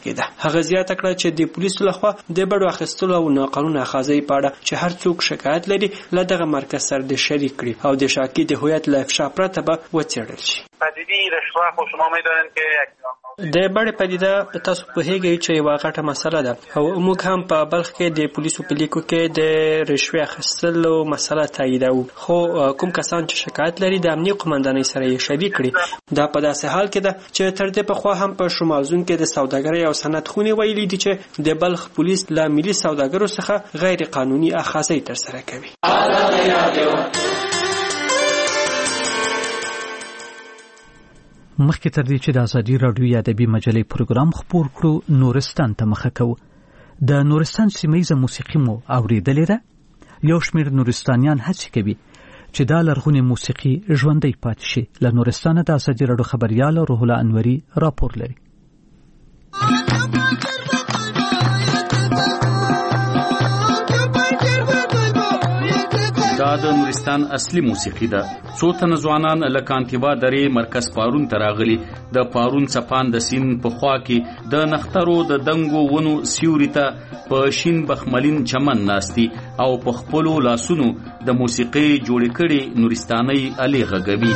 کېده. هغه زیاته کړه چې د پولیسو لخوا د بډو اخیستلو او ناقانونه اخاذې په اړه چې هر څوک شکایت لري له دغه مرکز سره د شریک کړي او د شاکي د هویت له افشا پرته به وڅېړل شي. پدیده رشوه خو شما می‌دانید که د بډې پدیده تاسو پوهیږئ چې یوه غټه مسله ده او موږ هم په بلخ کې د پولیسو په لیکو کې د رشوې اخیستلو مسله تاییدوو، خو کوم کسان چې شکایت لري د امنیه قومندانۍ سره یې شریک کړي. دا په داسې حال کې ده چې تر دې پخوا هم په شمال زون کې د سوداګرۍ او صنعت خونې ویلي دي چې د بلخ پولیس له ملي سوداګرو څخه غیر قانوني اخاذې ترسره کوي. مخکې تر دې چې د ازادي راډیو ادبي مجلې پروګرام خپور کړو، نورستان ته مخه کوو. د نورستان سیمه‌ییزه موسیقي مو اورېدلې ده. یو شمېر نورستانیان هڅې کوي چې دا لرغونې موسیقي ژوندۍ پاتې شي. له نورستانه د ازادي راډیو خبریال روح الله انوري راپور لري. دا د نورستان اصلي موسیقي ده. څو تنه ځوانان له کانتیبا درې مرکز پارون ته راغلي. د پارون څپان د سیند په خوا کې د نخترو د دنګو ونو سیوري ته په شین بخملین چمن ناستي او په خپلو لاسونو د موسیقي جوړې کړي نورستاني الې غږوي.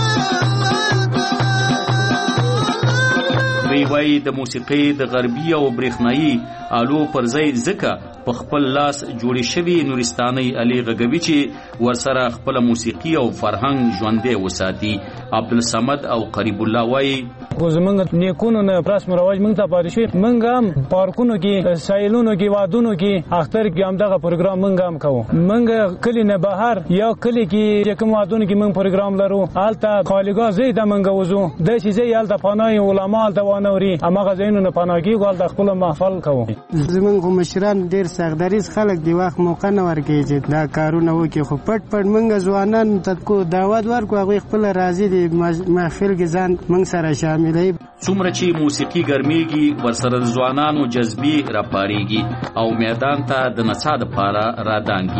وی د موسیقي د غربي او برېښنايي آلو پر ځای ځکه په خپل لاس جوړې شوي نورستاني الې غږوي چې ورسره خپل موسیقي او فرهنګ ژوندی وساتي. عبدالصمد او قریب الله وایي خو زمونږ نیکونو نه رسم و رواج موږ ته پاتې شوي. موږ هم پارکونو کې، سایلونو کې، وادونو کې، اختر کې هم دغه پروګرام موږ هم کوو. موږ کلي نه بهر یا کلي کې چې کوم وادونو کې موږ پروګرام لرو، هلته خالیګاه ځای ته موږ وځو. داسې ځای هلته پناه علما هلته وانوري، هماغه ځایونو نه پناه کېږو، هلته خپل محفل کوو. زمونږ مشران ډېر سختدریز خلک دی، وخت موقع نه ورکوي چې دا کارونه وکړي، خو پټ پټ موږ ځوانان ته دعوت ورکړو، هغوی خپل راضي دي محفل کې ځان موږ سره شامل. څومره چې موسیقي ګرمیږي ورسره د ځوانانو جذبې راپاریږي او میدان ته د نڅا دپاره رادانګي.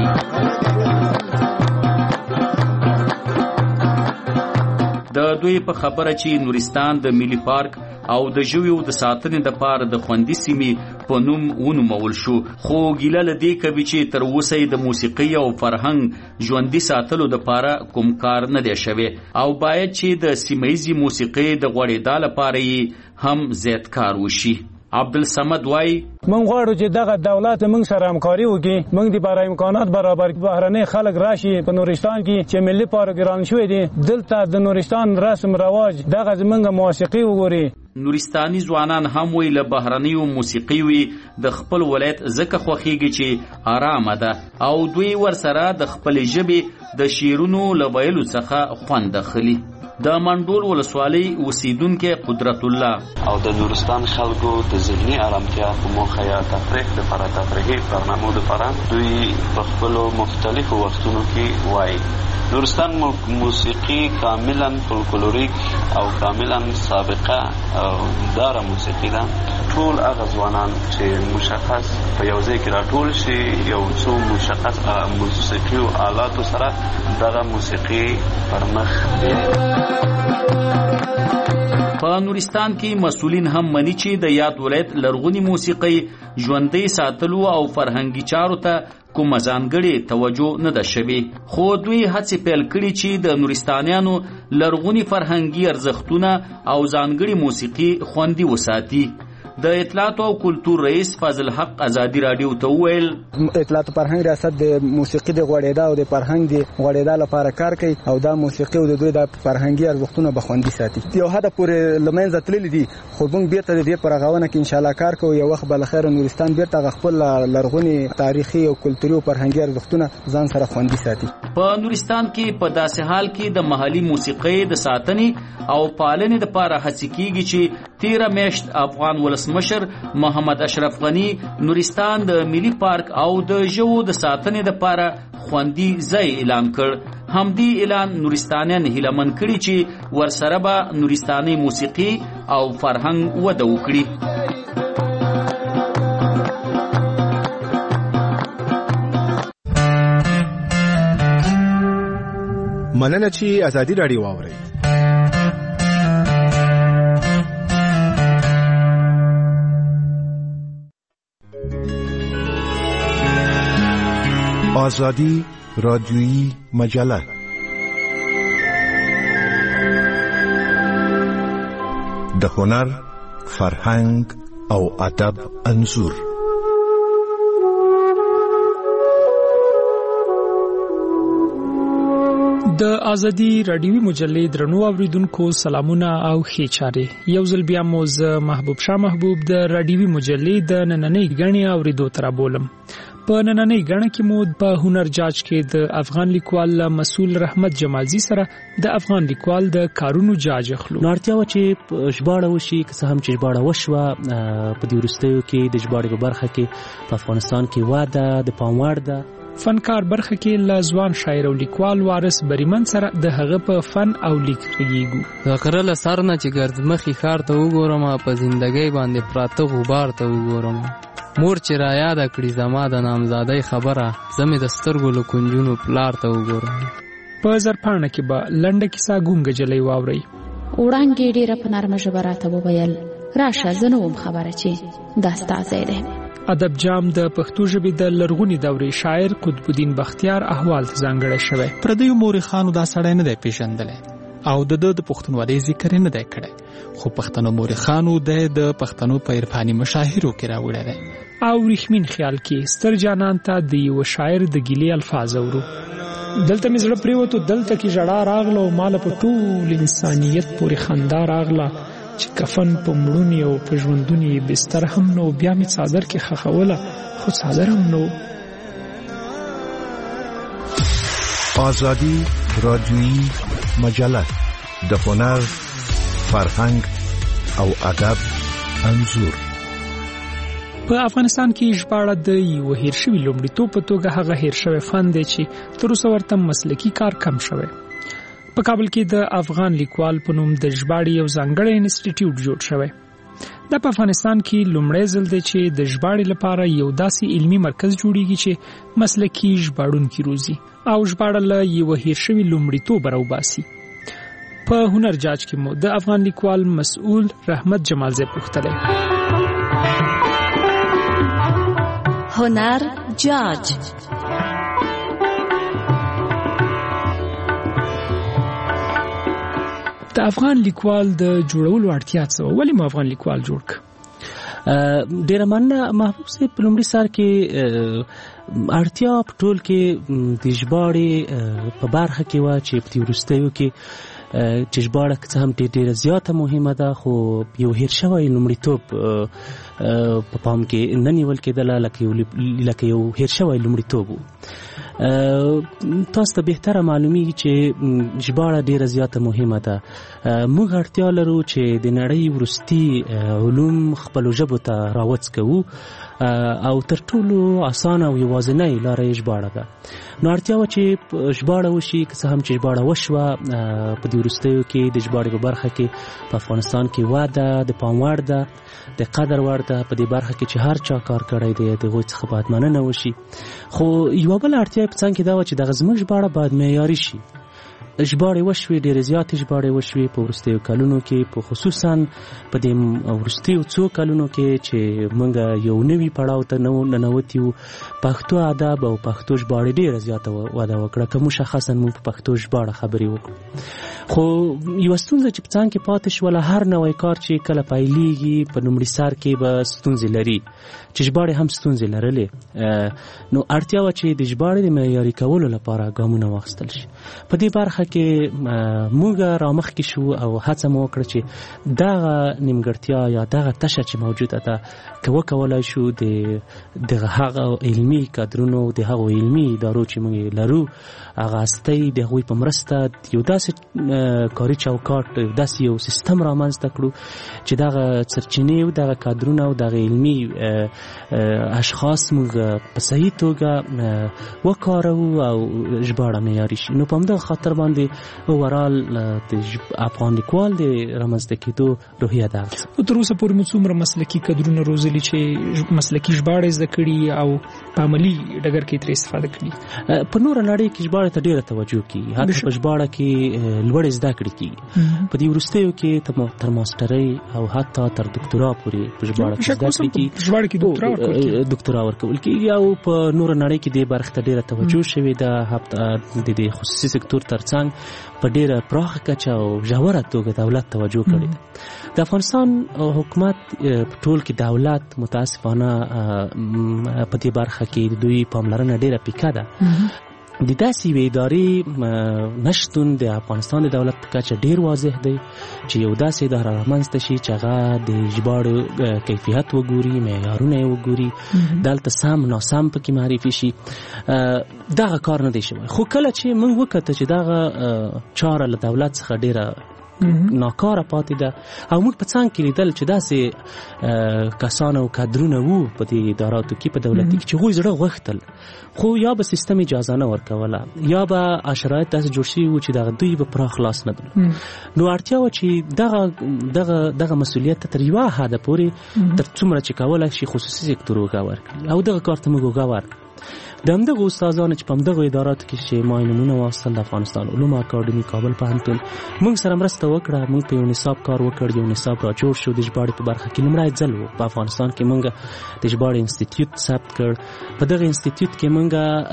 د دوی په خبره چې نورستان د ملي پارک او د ژویو د ساتنې دپاره د خوندي سیمې په نوم ونومول شو، خو ګیله له دې کوي چې تر اوسه د موسیقي او فرهنګ ژوندي ساتلو دپاره کوم کار نه دی شوی او باید چې د سیمه‌ییزې موسیقي د غوړېدا لپاره یې هم زیات کار وشي. عبدالصمد وای موږ غواړو چې دغه دولت موږ سره همکاري وکړي، موږ د باره امکانات برابر کړي. بهرني خلک راشي په نورستان کې چې ملي پارک ګران شوی دی، دلته د نورستان رسم رواج دغه زمونږ موسیقي وګوري. نورستاني ځوانان هم وی له بهرنیو موسیقي وی د خپل ولایت ځکه خوښیږي چې آرامه ده او دوی ورسره د خپل ژبې د شعرونو له ویلو څخه خوند اخلي. د منډول ولسوالۍ اوسیدونکي قدرت الله او د نورستان خلکو د ذهني آرامتیا په موخه یا تفریح لپاره تفریحي برنامو لپاره دوی په خپلو مختلفو وختونو کې وایي. نورستان موسیقي کاملا فولکلوریک او کاملا سابقه داره موسیقي ده. ټول هغه ځوانان چې مشخص په یو ځای کې راټول شي، یو څو مشخص موسیقي او آلاتو سره دغه موسیقي پرمخ دی. په نورستان کې مسؤلین هم مني چې د یاد ولایت لرغونی موسیقي ژوندۍ ساتلو او فرهنګي چارو ته کومه ځانګړې توجه نه ده شوې، خو دوی هڅې پیل کړي چې د نورستانیانو لرغوني فرهنګي ارزښتونه او ځانګړې موسیقي خوندي وساتي. د اطلاعات او کلتور رئیس فضل حق ازادي راډیو ته وویل اطلاعات فرهنګ ریاست د موسیقي د غوړېدا او د فرهنګ د غوړېدا لپاره کار کوي او دا موسیقي او د دوی د فرهنګي ارزښتونه به خوندي ساتي. یو هدف پورې لمنځه تللی دي، خو موږ بیرته د دې پر رغونه کې ان شاء الله کار کوو. یو وخت بل خیر نورستان بیرته خپل لرغوني تاریخي او کلتوري او فرهنګي ارزښتونه ځان سره خوندي ساتي. په نورستان کې په داسې حال کې د محلي موسیقي د ساتنې او پالنې لپاره هڅې کیږي چې 13 میاشت افغان ولسمشر محمد اشرف غنی نورستان د ملي پارک او د ژوو د ساتنې لپاره خوندي ځای اعلان کړ. همدې اعلان نورستانیان هیلهمن کړي چې ورسره به نورستاني موسیقي او فرهنګ وده وکړي. مننه چې ازادي راډیو واورئ. آزادی رادیویی مجله. د هنر، فرهنګ او ادب انځور. د ازادي رادیوي مجلې درنو اوریدونکو سلامونه او ښې چارې. یو ځل بیا مو زه محبوب شاه محبوب د رادیوي مجلې د نننۍ غړنې اوریدو تر بولم. په نننۍ غړنه کې مو په هنر جاج کې د افغان لیکوال مسعود رحمت جمالزی سره د افغان لیکوال د کارونو جاج اخلو. نارتیا و چې ژباړه وشي که څه هم چې ژباړه وشوه په دې وروستیو کې د ژباړې په برخه کې په افغانستان کې واده د پام وړ ده. فنکار برخه کې ل ځوان شاعر او لیکوال وارث بریمن سره د هغه په فن او لیک ریږو. ذکر له سر نه چې ګرد مخې خار ته وګورم په زندګۍ باندې پراته غبار ته وګورم. مور چې را یاد کړی زما د نامزادۍ خبره زمې د سترګو له کنجونو پلار ته وګورم. په زرپاڼه کې به لنډه کیسه ګونګه جلۍ واوري. وړانګې ډېره په نرمه ژبه راته وویل راشه زه نه وم خبره چې دا ستا ځای دی. ادب جام د پښتو ژبې د لرغونی دورې شاعر قطب الدین بختیار احوال ته ځانګړی شوی. پردیو مورخانو دا سړی نه دی پیژندلی او د پښتونولۍ ذکر نه دی کړی، خو پښتنو مورخانو د پښتنو په عرفاني مشاهیرو کې راوړی دی. او ریښمین خیال کې ستر جانان ته د یو شاعر د ګیلې الفاظ اورو. دلته مې زړه پریوتو، دلته کې ژړا راغله او مال په ټول انسانیت پورې خندا راغله چې کفن په مړونی او په ژوندونی بستر هم نو، بیا می څادر کې خخوله خو څادر هم نو. آزادی رادیویی مجله د هنر، فرهنګ او ادب انځور. په افغانستان کې ژباړه د یو هیر شوی لومړیتوب په توګه هغه هیر شوی فن دی چې تر اوسه ورته مسلکي کار کم شوی. په کابل کې د افغان لیکوال په نوم د ژباړې یو ځانګړی انسټیټیوټ جوړ شوی. دا په افغانستان کې لومړی ځل دی چې د ژباړې لپاره یو داسې علمي مرکز جوړیږي چې مسلکي ژباړونکي روزي او ژباړه له یو هیر شوی لومړیتوب راوباسي. په هنر جاج کې مو د افغان لیکوال مسعود رحمت جمالزی پوښتلی. هنر جاج. د افغان لیکوال د جوړولو اړتیا څه و؟ ولې مو افغان لیکوال جوړ ک؟ ډیره مننه محبوب صاحب. په لومړي سر کې اړتیا په ټول کې د ژباړې په برخه کې وه چې په وروستیو کې چې ژباړه که څه هم ډېره زیاته مهمه ده، خو یو هیر شوی لومړیتوب په پام کې نه نیول کېدله، لکه یو هیر شوی لومړیتوب و. تاسو ته بهتره معلومیږي چې ژباړه ډېره زیاته مهمه ده. موږ اړتیا لرو چې د نړۍ وروستي علوم خپلو ژبو ته راوڅکوو او تر ټولو اسانه او یوازینۍ لاره یې ژباړه ده. نو اړتیا وه چې ژباړه وشي، که څه هم چې ژباړه وشوه په دې وروستیو کې د ژباړې په برخه کې په افغانستان کې واده د پام وړ ده، د قدر وړ ده. په دې برخه کې چې هر چا کار کړی دی د هغوی څخه باید مننه وشي. خو یوه بله اړتیا یې په څنګ کې دا وه چې دغه زموږ ژباړه باید معیاري شي. ژباړې وشوې، ډېرې زیاتې ژباړې وشوې په وروستیو کلونو کې، په خصوصا په دې وروستیو څو کلونو کې چې موږ یو نوي پړاو ته ننوتي وو. پښتو ادب او پښتو ژباړې ډېره زیاته وده وکړه، که مشخصا موږ په پښتو ژباړه خبرې وکړو. خو یوه ستونزه چې په څنګ کې پاتې شوله، هر نوی کار چې کله پیلېږي په لومړي سر کې به ستونزې لري، چې ژباړې هم ستونزې لرلې. نو اړتیا وه چې د ژباړې د معیاري کولو لپاره ګامونه واخیستل شي. په دې برخه کې موږ رامخکې شو او هڅه مو وکړه چې دغه نیمګړتیا یا دغه تشه چې موجوده ده که وکولای شو د هغه علمي کادرونو، د هغو علمي ادارو چې موږ لرو، هغه هستۍ د هغوی په مرسته یو داسې کاري چوکاټ، داسې یو سیستم رامنځته کړو چې دغه سرچینې او دغه کادرونه او دغه علمي اشخاص موږ په صحیح توګه وکاروو او ژباړه معیاري شي. نو په همدغه خاطر باندې باندې اورال د افغان لیکوال د رامنځته کېدو روحیه ده. تر اوسه پورې مو څومره مسلکي کدرونه روزلي چې مسلکي ژباړې زده کړي او په عملي ډګر کې ترې استفاده کړي؟ په نور نړۍ کې ژباړې ته ډېره توجه کیږي، حتی په ژباړه کې لوړې زده کړې کیږي. په دې وروستیو کې تر ماسترۍ او حتی تر دکتورا پورې په ژباړه کې زده کړې کیږي. ژباړه کې دکتورا ورکول کیږي او په نور نړۍ کې دې برخه ته ډېره توجه شوې ده. د خصوصي سکتور ترڅنګ په ډېره پراخه کچه او ژوره توګه دولت توجه کړې ده. د افغانستان حکومت په ټول کې دولت متاسفانه په دې برخه کې د دوی پاملرنه ډېره پیکه ده. د داسې یوې ادارې نشتون د افغانستان د دولت په کچه ډېر واضح دی چې یو داسې اداره رامنځته شي چې هغه د ژباړو کیفیت وګوري، معیارونه یې وګوري، دلته سم ناسم پکې معرفي شي. دغه کار نه دی شوی. خو کله چې موږ وکته چې دغه چاره له دولت څخه ډېره ناکاره پاتې ده او موږ په څنګ کې لیدل چې داسې کسان او کادرونه وو په دې اداراتو کې په دولتي کې چې هغوی زړه غوښتل خو یا به سیستم اجازه نه ورکوله یا به شرایط داسې جوړ شوي وو چې دغه دوی به پراخ لاس نه درلود. نو اړتیا وه چې دغه مسؤلیت ته تر یوه حده پورې تر څومره چې کولی شي خصوصي سکتور اوږه ورکړي او دغه کار ته موږ اوږه ورکړو. د همدغه استادانو چې په همدغه اداراتو کې چې ما یې نومونه واخیستل، د افغانستان علوم اکاډمي، کابل پوهنتون، موږ سره مرسته وکړه. موږ په یو نصاب کار وکړ، یو نصاب را جوړ شو. د ژباړې په برخه کې لومړی ځل و په افغانستان کې موږ د ژباړې انسټیټیوټ ثبت کړ. په دغه انسټیټیوټ کې موږ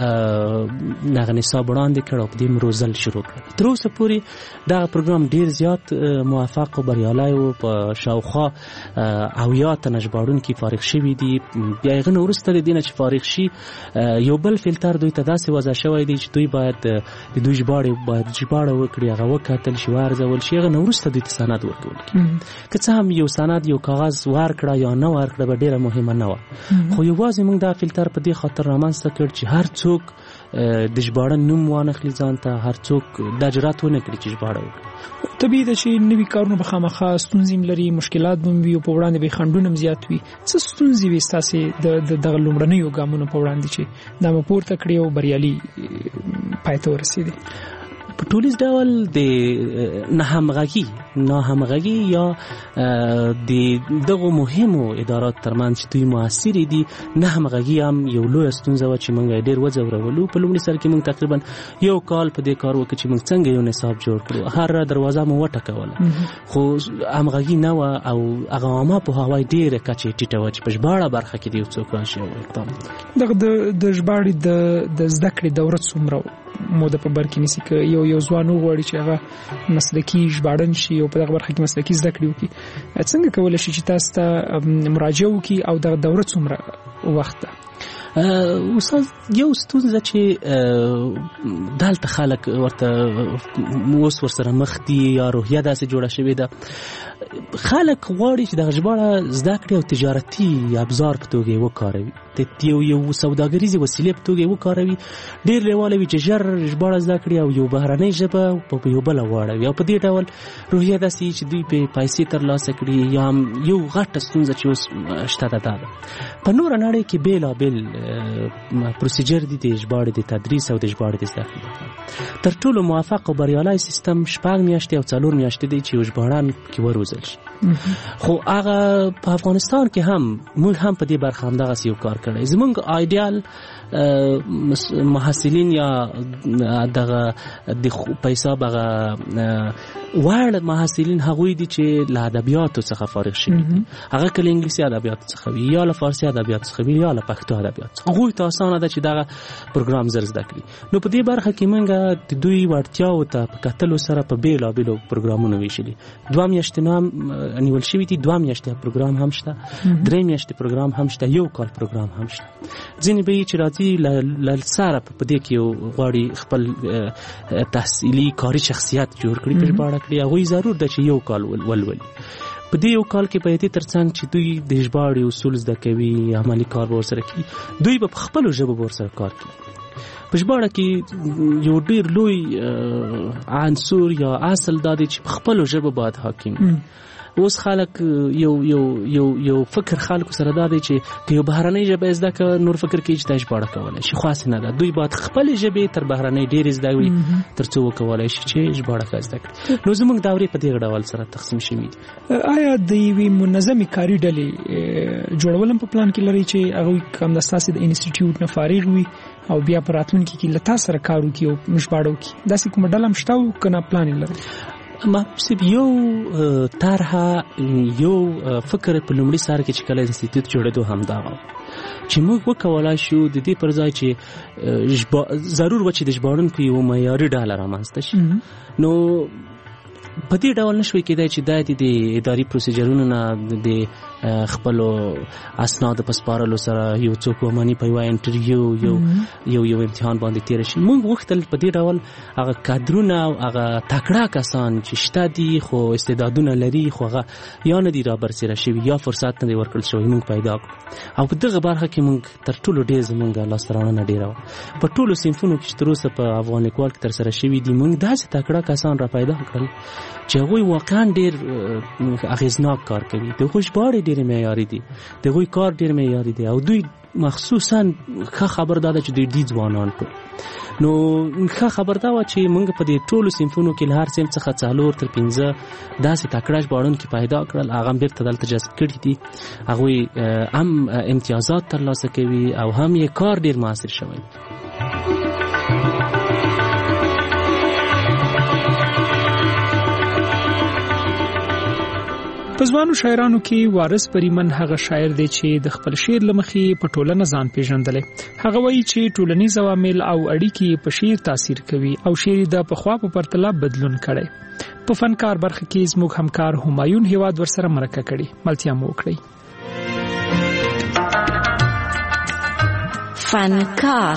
دغه نصاب وړاندې کړ او په دې روزل شروع کړ. تر اوسه پورې دغه پروګرام ډېر زیات موفق او بریالی و. په شاوخوا 80 تنه ژباړونکي فارغ شوي دي. بیا هغه نه وروسته د دې نه چې فارغ شي یو بل فلټر دوی ته داسې وضع شوی دی چې دوی باید د دوی ژباړه وکړي، هغه وکتل شي، وارزول شي، هغه نه وروسته دوی ته سند ورکول کېږي. که څه هم یو سند یو کاغذ ورکړه یا نه ورکړه به ډېره مهمه نه وه، خو یوازې موږ دا فلټر په دې خاطر رامنځته کړ چې هر څوک د ژباړه نوم وانخلي ځان ته، هر څوک دا جرأت ونه کړي چې ژباړه وکړي. طبیعي ده چې نوي کارونه به خامخا ستونزې هم لري، مشکلات به هم وي او په وړاندې به یې خنډونه هم زیات وي. څه ستونزې وي ستاسې د دغه لومړنیو ګامونو په وړاندې چې دا مو پورته کړي او بریالي پای ته ورسېدي؟ په ټولیز ډول د ناهمغږي یا د دغو مهمو ادارات ترمنځ چې دوی مؤثرې دي، ناهمغږي هم یو لویه ستونزه وه چې موږ یې ډېر وځورولو. په لومړي سر کې موږ تقریبا یو کال په دې کار وکړو چې موږ څنګه یو نصاب جوړ کړو. هر دروازه مو وټکوله خو همغږي نه وه او هغه عامه پوهاوی ډېره کچه یې ټیټه وه چې په ژباړه برخه کې د یو څوک راشي او اقدام وکړي. دغه د ژباړې د زده کړې دوره څومره موده په بر کې نیسي؟ که یو ځوان وغواړي چې هغه مسلکي ژباړن شي او په دغه برخه کې مسلکي زده کړې وکړي، څنګه کولی شي چې تاسو ته مراجعه وکړي او دغه دوره څومره وخت ده؟ استاد، یو ستونزه چې دلته خلک ورته اوس ورسره مخ دي یا روحیه داسې جوړه شوې ده، خلک غواړي چې دغه ژباړه زده کړي او تجارتي ابزار په توګه یې وکاروي، یو سوداګریزې وسیلې په توګه یې وکاروي. ډېر لیواله وي چې ژر ژباړه زده کړي او یو بهرنۍ ژبه په یو بله واړوي او په دې ډول روحیه داسې چې دوی پرې پیسې ترلاسه کړي. یا یو غټه ستونزه چې اوس شته ده دا ده. په نوره نړۍ کې بېلابېل پروسیجر دي د ژباړې د تدریس او د ژباړې د زده کړې لپاره. تر ټولو موفق او بریالی سیستم 6 میاشتې او 4 میاشتې دی چې یو ژباړن کې وروزل شي. خو هغه په افغانستان کې هم موږ هم په دې برخه همدغسې یو کار کړی. زموږ آیډیال محصلین یا دغه د په حساب هغه وړ محصلین هغوی دي چې له ادبیاتو څخه فارغ شوي دي، هغه که له انګلیسي ادبیاتو څخه وي یا له فارسي ادبیاتو څخه وي یا له پښتو ادبیاتو څخه. هغوی ته اسانه ده چې دغه پروګرام زر زده کړي. نو په دې برخه کې موږ د دوی وړتیاوو ته په کتلو سره په بېلابېلو پروګرامونو ویشلي. 2 میاشتې نو هم نیول شوي دي، 2 میاشتې پروګرام هم شته، 3 میاشتې پروګرام هم شته، 1 کال پروګرام هم شته. ځینې به یې چې راځي له سره په دې کې غواړي خپل تحصیلي کاري شخصیت جوړ کړي، په ژباړه کړي. هغوی ضرور ده چې 1 کال ولولي. په دې 1 کال کې په دې ترڅنګ چې دوی د ژباړې اصول زده کوي، عملي کار به ورسره کوي، دوی به په خپلو ژبو به ورسره کار کوي. په ژباړه کې یو ډېر لوی عنصر یا اصل دا دی چې په خپلو ژبو باید حاکم. اوس خلک یو فکر خلکو سره دا دی چې که یو بهرنۍ ژبه زده که نور فکر کوي چې دا ژباړه کولی شي، خو هسې نه ده. دوی باید خپلې ژبې تر بهرنۍ ډېرې زده کړي تر څو وکولی شي چې ژباړه ښه زده کړي. نو زموږ دورې په دې ډول سره تقسیم شوي دي. آیا د یوې منظمې کاري ډلې جوړول هم په پلان کې لري چې هغوی که همدا ستاسې د انسټیټیوټ نه فارغ وي او بیا په راتلونکي کې له تا سره کار وکړي او ژباړه وکړي، داسې کومه ډله هم شته او که نه پلان یې لري؟ محبوب صاحب یو طرحه یو فکر په لومړي سر کې چې کله انسټیټیوټ جوړېدو همدا و چې موږ وکولای شو د دې پر ځای چې ضرور و چې د ژباړونکو یو معیاري ډله رامنځته شي. نو په دې ډول نشوي کېدای چې دا د اداري پروسیجرونو نه د خپلو اسنادو په سپارلو سره یو څوک ومني په یو انټرویو یو امتحان باندې تیر شي. موږ غوښتل په دې ډول هغه کادرونه او هغه تکړه کسان چې شته دي خو استعدادونه لري خو هغه یا نه دي رابرسېره شوي یا فرصت نه دی ورکړل شوی موږ پیدا کړو. او په دغه برخه کې موږ تر ټولو ډېر زموږ لاسته راوړنه ډېره وه. په ټولو صنفونو کې چې تر اوسه په افغان لیکوال کې ترسره شوي دي موږ داسې تکړه کسان را پیدا کړل چې هغوی واقعا ډېر اغېزناک کار کوي. د هغوی ژباړې ډېرې معیاري دي، د هغوی کار ډېر معیاري دی او دوی مخصوصا ښه خبر دا ده چې دوی ډېر ځوانان ټول. نو ښه خبر دا وه چې موږ په دې ټولو صنفونو کې له هر صنف څخه 4 تر 5 داسې تکړه ژباړونکي پیدا کړل، هغه هم بېرته دلته جذب کړي دي. هغوی هم امتیازات ترلاسه کوي او هم یې کار ډېر موثر شوی. په ځوانو شاعرانو کې وارث پریمن هغه شاعر دی چې د خپل شعر له مخې په ټولنه ځان پیژندلی. هغه وایي چې ټولنیز عوامل او اړیکې په شعر تاثیر کوي او شعر د پخوا په پرتله بدلون کړی. په فنکار برخه کې زموږ همکار همایون هیواد ورسره مرکه کړې. ملتیا مو وکړئ. فنکار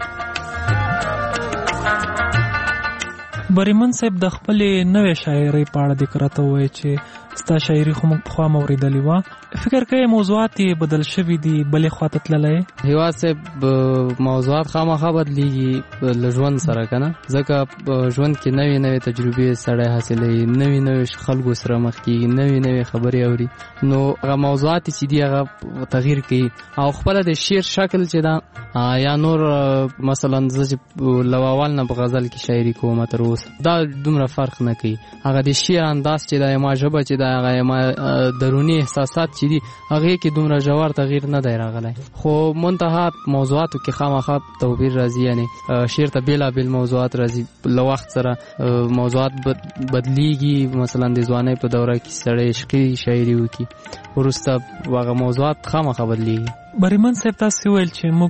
بریمن صاحب د خپلې نوې شاعرۍ په اړه ذکر راته ووایي چې ستا شاعري خو موږ پخوا مو اورېدلې وه، فکر کوي موضوعات یې بدل شوي دي، بلې خواته تللی؟ هیواد صاحب موضوعات خامخا بدلېږي له ژوند سره که نه، ځکه ژوند کې نوې تجربې سړی حاصلوي، نوې خلکو سره مخ کېږي، نوې خبرې اوري، نو هغه موضوعات چې دي هغه تغییر کوي او خپله د شعر شکل چې ده یا نور مثلا زه چې له اول نه په غزل کې شاعري کوم تر اوسه دا دومره فرق نه کوي. هغه د شعر انداز چې ده ما ژبه چې ده هغه ما دروني احساسات چې دي هغې کې دومره ژور تغییر نه دی راغلی، خو منتها موضوعاتو کې خامخا توپیر راځي. یعنې شعر ته بېلابېل موضوعات راځي، له وخت سره موضوعات بدلیږي. مثلا د ځوانۍ په دوره کې سړی عشقي شاعري وکړي، وروسته هغه موضوعات خامخا بدلیږي. بریمن صاحب تاسې ویل چې موږ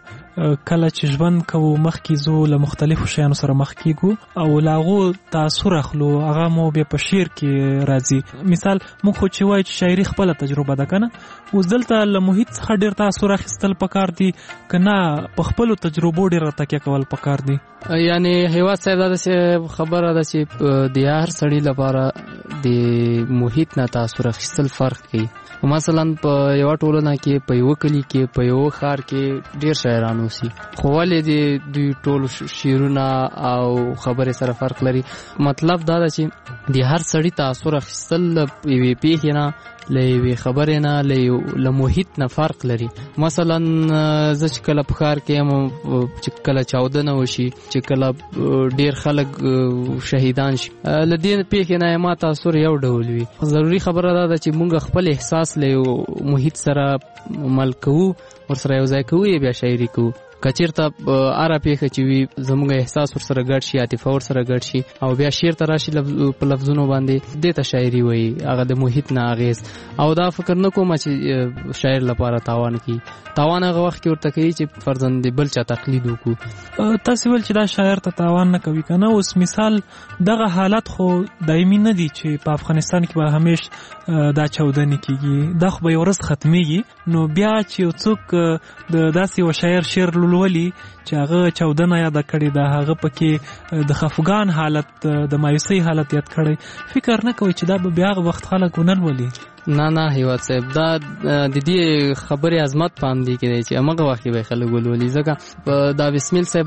کله چې ژوند کوو مخکې ځو له مختلفو شیانو سره مخ کېږو او له هغو تاثر اخلو، هغه مو بیا په شعر کې راځي. مثال موږ خو چې وایو چې شاعري خپله تجربه ده که نه، اوس دلته له محیط څخه ډېر تاثر اخیستل پکار دي که نه په خپلو تجربو ډېره تکیه کول پکار دي؟ یعنې هیواد صاحب دا داسې خبره ده چې د هر سړي لپاره د محیط نه تاثر اخیستل فرق کوي. مثلا په یوه ټولنه کې په یوه کلي کې په یوه ښار کې ډېر شاعران اوسي، خو ولې د دوی ټول شعرونه او خبرې سره فرق لري؟ مطلب دا ده چې د هر سړي تاثر اخیستل له یوې پېښې نه، له یوې خبرې نه، له محیط نه فرق لري. مثلا زه چې کله په ښار کې یم، چې کله چاودنه وشي، چې کله ډېر خلک شهیدان شي، له دې پېښې نه ما تاثر یو ډول وي. ضروري خبره دا ده چې موږ خپل احساس له یو محیط سره مل کوو، ورسره یو ځای کوو، بیا شاعري کوو. که چېرته هره پېښه چې وي زموږ احساس ورسره ګډ شي، عاطفه ورسره ګډ شي او بیا شعر ته راشي په لفظونو باندې، دې ته شاعري وایي. هغه د محیط نه اغېز او دا فکر نه کوم چې شاعر لپاره تاوان کوي. تاوان هغه وخت کې ورته کوي چې فرضاً د بل چا تقلید وکړو. تاسې ویل چې دا شاعر ته تاوان نه کوي که نه. اوس مثال دغه حالت خو دایمي نه دي چې په افغانستان کې به همیش دا چاودنې کېږي، دا خو به یو ورځ ختمېږي. نو بیا چې یو څوک د داسې یو شاعر شعر لولي چې هغه چاودنه یاده کړې ده، هغه پکې د خفګان حالت، د مایوسۍ حالت یاد کړی، فکر نه کوي چې دا به بیا هغه وخت خلک ونه لولي؟ نه هیواد صاحب دا د دې خبرې عظمت پام دی کې چې هغه وخت به خلک ولولي ځکه دا بسمیل صاحب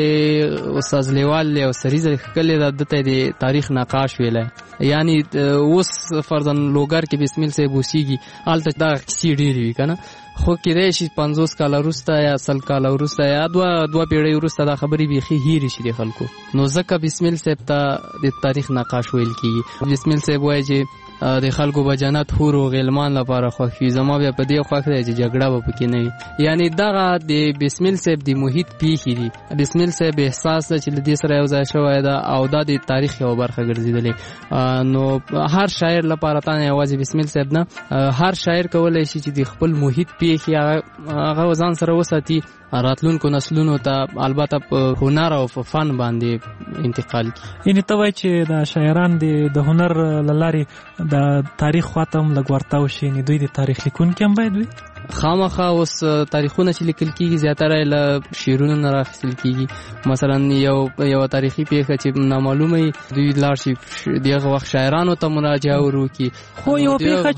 باندې استاد لیوال او سریزه کله د دته تاریخ نقاش ویلای یعنی اوس فرضاً لوګر کې بسمیل صاحب وسیږي الته دا کیسې ډېرې وي کنه خو کېدای شي 50 کال وروسته یا 100 کال وروسته یا دوه پیړۍ وروسته دا خبرې بیخي هېرې شي د خلکو نو ځکه بسمیل صاحب ته د تاریخ نقاش ویل کېږي بسمیل صاحب وایي چې د خلکو به جنت حور او غلمان لپاره خوښ وي زما بیا په دې خوښ دی چې جګړه به پکې نه وي یعنی دغه د بسمیل صاحب د محیط پیښې دي بسمیل صاحب احساس ده چې له دې سره یو ځای شوی ده او دا د تاریخ یوه برخه ګرځېدلې نو هر شاعر لپاره تا نه یوازې بسمیل صاحب نه هر شاعر کولی شي چې د خپل محیط پیښې هغه ځان سره وساتي راتلونکو نسلونو ته البته په هنر او په فن باندې انتقال کی یعنی ته وایي چې دا شاعران د هنر له لارې د تاریخ خواته هم لږ ورتاو شي یعنی دوی د تاریخ لیکونکي هم باید وي خامخا اوس تاریخونه چې لیکل کېږي زیاتره له شعرونو نه راخیستل کېږي مثلا یو تاریخي پیښه چې نامعلومه وي دوی لاړ شي دغه وخت شاعرانو ته مراجعه وکړي خو یوه پیښه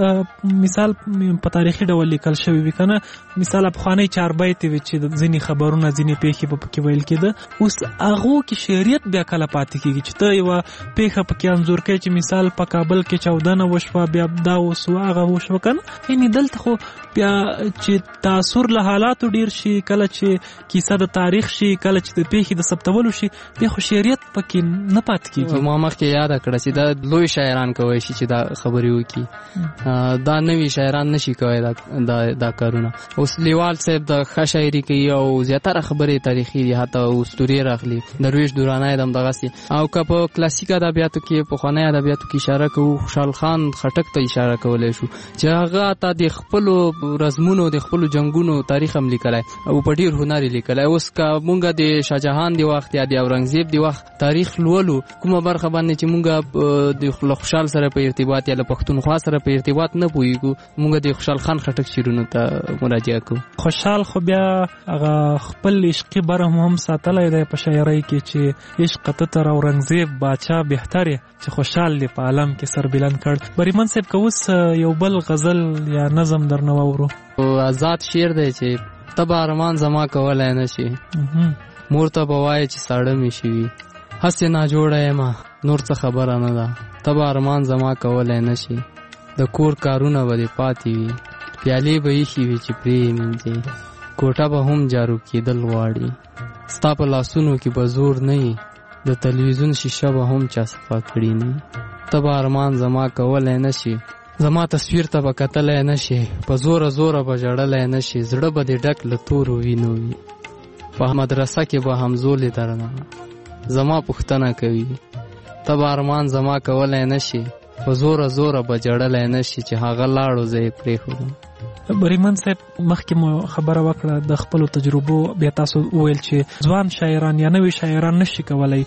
چې مثال په تاریخي ډول لیکل شوي وي که نه مثال پخوانۍ چاربیتې وي چې ځینې خبرونه ځینې پیښې به پکې ویل کېده اوس هغو کې شعریت بیا کله پاتې کېږي چې ته یوه پیښه پکې انځور کوې چې مثال په کابل کې چاودنه وشوه بیا دا وسوه هغه وشوه که نه یعنې دلته خو بیا چې تاثر له حالاتو ډیر شي کله چې کیسه د تاریخ شي کله چې د پیښې د ثبتولو شي بیا خو شعریت پکې نه پاتې کېږي ما مخکې یاده کړه چې دا لوی شاعران کولی شي چې دا خبرې وکړي دا نوي شاعران نشي کولی دا کارونه اوس لیوال صاحب د ښه شاعري کوي او زیاتره خبرې تاریخي دي حتی اسطورې راغلي درویش درانی د همدغسې او که په کلاسیک ادبیاتو کې پخوانۍ ادبیاتو کې اشاره کوو خوشحال خان خټک ته اشاره کولی شو چې هغه ته د خپلو رزمونو د خپلو جنگونو تاریخ هم لیکلی او په ډېر هنر یې لیکلی اوس که مونږ د شاهجهان د وخت یا د اورنګزیب د وخت تاریخ لولو کومه برخه باندې چې مونږ د خوشحال سره په ارتباط یا له پښتونخوا سره په ارتباط نه پوهېږو مونږ د خوشحال خان خټک شعرونو ته مراجعه کوو خوشحال خو بیا هغه خپل عشقي برهم هم ساتلی دی په شاعرۍ کې چې عشق ته تر اورنګزیب باچا بهتر چې خوشحال دی په عالم کې سربلند کړ بریمن صاحب که اوس یو بل غزل یا نظم درنه واورو آزاد شعر دی چې ته به ارمان زما کولی نه شي مور ته به وایې چې ساړه مې شوي هسې ناجوړه یم نور څه خبره نه ده ته به ارمان زما کولی نه شي د کور کارونه به دې پاتې وي پیالې به ایښې وي چې پرې یې مینځې کوټه به هم جارو کېدل غواړي ستا په لاسونو کې به زور نه وي د تلویزیون شیشه به هم چا صفا کړي نه ته به ارمان زما کولی نه شي زما تصویر ته به کتلی نه شي په زوره به ژړلی نه شي زړه به دې ډک له تورو وینو وي په مدرسه کې به همزولې درنه زما پوښتنه کوي ته به ارمان زما کولی نه شي په زوره به ژړلی نه شي چې هغه لاړو زه یې پرېښودم بریمن صاحب مخکې مو خبره وکړه د خپلو تجربو بیا تاسو وویل چې ځوان شاعران یا نوي شاعران نشي کولی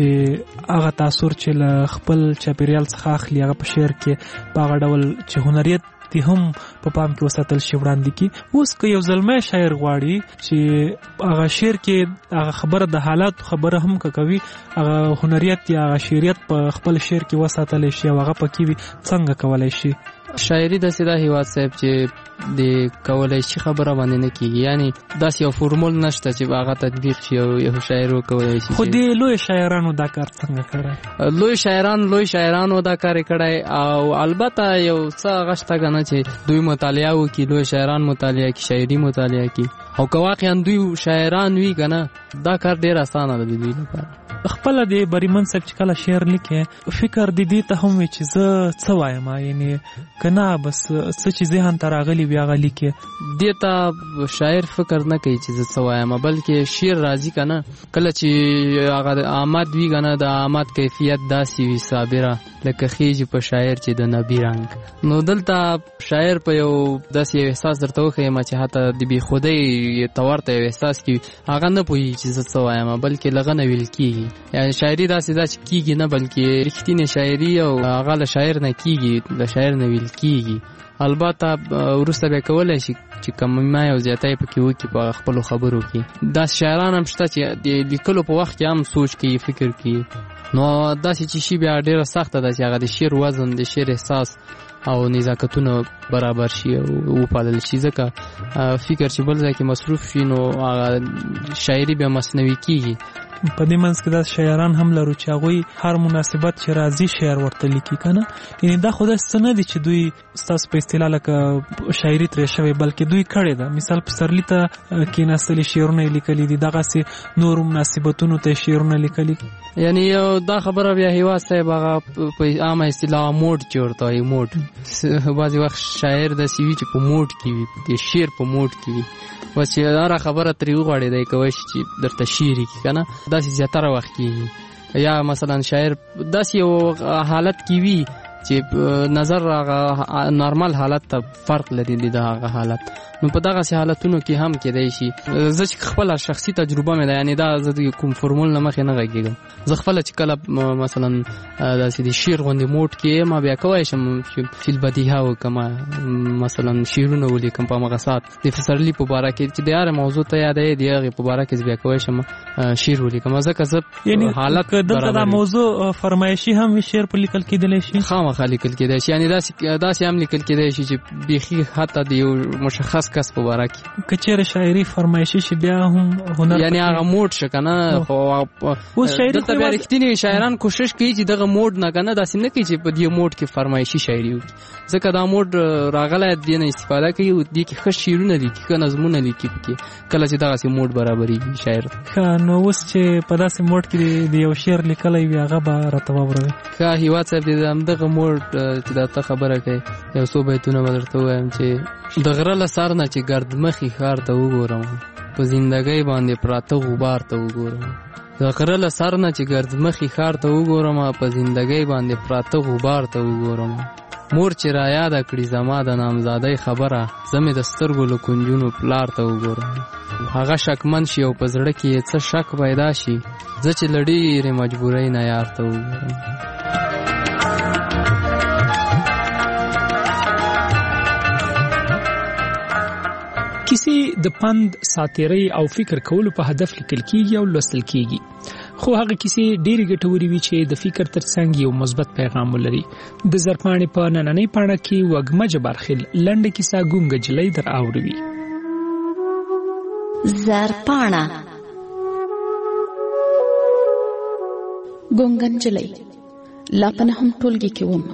چې هغه تاثر چې له خپل چاپېریال څخه اخلي هغه په شعر کې په هغه ډول چې هنریت دې هم په پام کې وساتل شي وړاندې کړي اوس که یو زلمی شاعر غواړي چې هغه شعر کې هغه خبره د حالاتو خبره هم که کوي هغه هنریت یا هغه شعریت په خپل شعر کې وساتلی شي او هغه پکې وي څنګه کولی شي شاعري داسې ده هیواد صاحب چې د کولی شي خبره باندې نه کېږي یعنی داسې یو فورمول نشته چې هغه تطبیق شي او یو شاعر وکولی شي خو دې لوی شاعرانو دا کار څنګه کړی لوی شاعرانو دا کار کړی او البته یو څه هغه شته که نه چې دوی مطالعه وکړي لوی شاعران مطالعه کړي شاعري مطالعه کړي او که واقعا دوی شاعران وي که نه دا کار ډېر اسانه ده د دوی لپاره خپله د بریمن صاحب چې کله شعر لیکي فکر د دې ته هم وي چې زه څه وایم یعنې که نه بس څه چې ذهن ته راغلي وي هغه لیکي دې ته شاعر فکر نه کوي چې زه څه وایم بلکې شعر راځي که نه کله چې هغه آمد وي که نه د آمد کیفیت داسې وي صابره لکه خیږي په شاعر چې د نبي رنګ نو دلته شاعر په یو داسې یو احساس درته وښیم چې حتی د بېخودۍ طور ته یو احساس کې هغه نه پوهېږي چې زه څه وایم بلکې له هغه نه ویل کېږي یعنې شاعري داسې ده چې کېږي نه بلکې رښتینې شاعري او هغه له شاعر نه کېږي له شاعر نه ویل کېږي البته وروسته بیا کولی شي چې کمما او زیاتی پکې وکړي په خپلو خبرو کې داسې شاعران هم شته چې د لیکلو په وخت کې هم سوچ کوي فکر کوي نو داسې چې شي بیا ډېره سخته ده چې هغه د شعر وزن د شعر احساس او نزاکتونه برابر شي او پالل شي. ځکه فکر چې بل ځای کې مصروف شي نو شاعري بیا مصنوعي کیږي. په دې منځ کې دا شاعران هم لرو چې هغوی هر مناسبت چې راځي شعر ورته لیکي که نه. یعنې دا خو داسې څه نه دي چې دوی ستاسو په اصطلاح لکه شاعري ترې شوې، بلکې دوی کړې ده. مثال پسرلي ته کېناستلي شعرونه یې لیکلي دي، دغسې نورو مناسبتونو ته شعرونه لیکلي. یعنې دا خبره بیا هیواد صاحب هغه په عامه اصطلاح موډ چې ورته وایي موډ. بعضې وخت شاعر داسې وي چې په موډ کې وي، د شعر په موډ کې وي، بس چې هره خبره ترې وغواړې دی کوی شي چې درته شعر کړي که نه. داسې زیاتره وخت کېږي. یا مثلا شاعر داسې یو حالت کې وي چې نظر هغه نارمل حالت ته فرق لري د هغه حالت. نو په دغسې حالتونو کې هم کېدای شي. زه چې خپله شخصي تجربه مې ده، یعنې دا زه د کوم فورمول نه مخې نه غږېږم. زه خپله چې کله مثلا داسې د شعر غوندې موډ کې یم بیا کولی شم چې فی البدیهه وکړم، مثلا شعرونه ولیکم په همغه ساعت. د پسرلي په باره کې چې د هرې موضوع ته یادوي د هغې په باره کې زه بیا کولی شم شعر ولیکم. ځکه زه حالت دلته دا موضوع فرمایشي هم وي، شعر په لیکل کېدلی شي، خامخا لیکل کېدای شي. یعنې داسې هم لیکل کېدای شي چې بیخي حتی د یو مشخص کس په باره کې که چېرې شاعري فرمایشي شي بیا هم هنر، یعنې هغه موډ شه که نه. دلته بیا رښتینې شاعران کوشش کوي چې دغه موډ نه که نه داسې نه کوي چې په دې موډ کې فرمایشي شاعري وکړي. ځکه دا موډ راغلی دې نه استفاده کوي او دې کې ښه شعرونه لیکي، ښه نظمونه لیکي پکې کله چې دغسې موډ برابرېږي شاعر. ښه، نو اوس چې په داسې موډ کې د یو شعر لیکلی وي هغه به راته واوروي. ښه هیواد صاحب د همدغه موډ چې دا ته خبره کوي یو څو بیتونه به درته ووایم چې د غره له سر نه چې ګردمخي ښار ته وګورم، په زندګۍ باندې پراته غبار ته وګورم. د غره له سر نه چې ګردمخي ښار ته وګورم، په زندګۍ باندې پراته غبار ته وګورم. مور چې را یاده کړي زما د نامزادۍ خبره، زه مې د سترګو له کنجونو پلار ته وګورم. هغه شکمن شي او په زړه کې یې څه شک پیدا شي، زه چې له ډېرې مجبورۍ نه یار ته وګورم. کیسې د پند، ساتیرۍ او فکر کولو په هدف لیکل کیږي او لوستل کیږي. خو هغه کیسې ډېرې ګټورې وي چې د فکر ترڅنګ یو مثبت پیغام ولري. د زرپاڼې په نننۍ پاڼه کې وږمه جبارخیل لنډه کیسه ګونګه جلۍ در اوروي. زرپاڼه. ګونګه نجلۍ. لا په نهم ټولګي کې وم.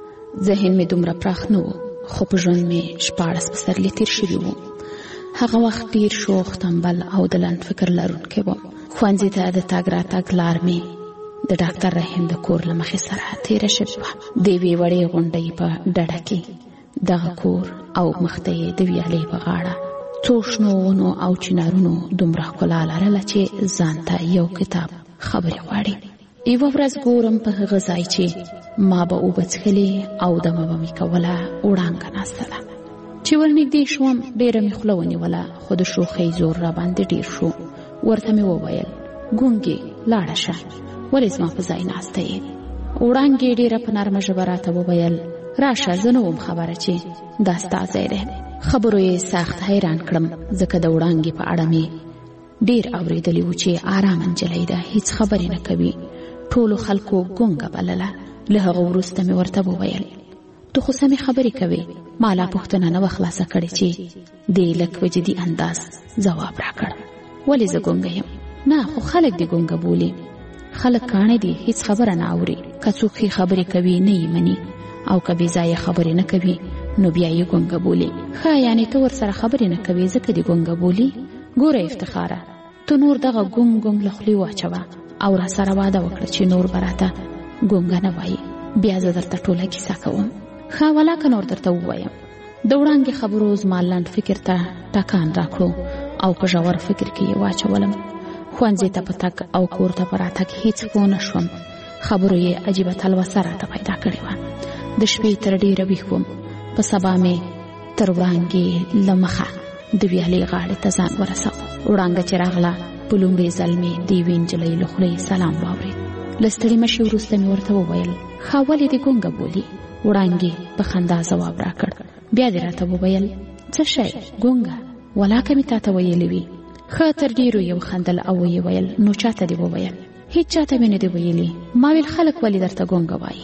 ذهن مې دومره پراخ نه و، خو په ژوند مې 14 پسرلي تېر شوي وو. هغه وخت ډیر شوخ، تنبل او د لنډ فکر لرونکی وم. ښوونځي ته د تګ راتګ لار مې د ډاکټر رحیم د کور له مخې سره تېره شوې وه. د یوې وړې غونډۍ په ډډه کې دغه کور او مخ ته یې د ویالې په غاړه څو شنو ونو او چنارونو دومره ښکلا لرله چې ځان ته یو کتاب خبرې غواړي. یوه ورځ ګورم په هغه ځای چې ما به اوبه څښلې او دمه به مې کوله وړانګه ناسته ده. چې ورنږدې شوم ډېره مې خوله ونیوله، خو د شوخۍ زور را باندې ډېر شو. ورته مې وویل ګونګې لاړه شه، ولې زما په ځای ناسته یې؟ وړانګې ډېره په نرمه ژبه راته وویل راشه، زه نه وم خبره چې دا ستا ځای دی. خبرو یې سخت حیران کړم، ځکه د وړانګې په اړه مې ډېر اورېدلي وو چې ارامه نجلۍ ده، هیڅ خبرې نه کوي. ټولو خلکو ګونګه بلله. له هغه وروسته مې ورته وویل ته خو سمې خبرې کوې. ما لا پوښتنه نه وه خلاصه کړې چې دې لږ په جدي انداز ځواب راکړ. ولې زه ګونګه یم؟ نه، خو خلک دې ګونګه بولي. خلک کاڼه دي، هیڅ خبره نه اوري. که څوک ښې خبرې کوي نه یې مني، او که بې ځایه خبرې نه کوي نو بیا یې ګونګه بولي. ښه، یعنې ته ورسره خبرې نه کوې ځکه دې ګونګه بولي؟ ګوره افتخاره، ته نور دغه ګونګ ګونګ له خولې واچوه او را سره واده وکړه چې نور به راته ګونګه نه وایي. بیا زه درته ټوله کیسه کوم. ښه، ولاکه نور درته ووایم. د وړانګې خبرو زما لنډ فکر ته ټکان راکړو او په ژور فکر کې یې واچولم. ښوونځي ته په تګ او کور ته په راتګ هیڅ پوه نه شوم. خبرو یې عجیبه تلوسه راته پیدا کړې وه. د شپې تر ډېره ویښ وم. په سبا مې تر وړانګې له مخه د ویالې غاړې ته ځان ورساوه. وړانګه چې راغله په لومړي ځل مې د یوې نجلۍ له خولې سلام واورېد. له ستړي مشي وروسته مې ورته وویل ښه، ولې دې ګونګه بولي؟ وړانګې په خندا ځواب راکړ. بیا دې راته وویل څه شی ګونګه؟ ولاکه مې تاته ویلې وي. ښه، تر ډېرو یې وخندل او ویې ویل نو چاته دې وویل؟ هیڅ چاته مې نه دې ویلي. ما ویل خلک ولې درته ګونګه وایي؟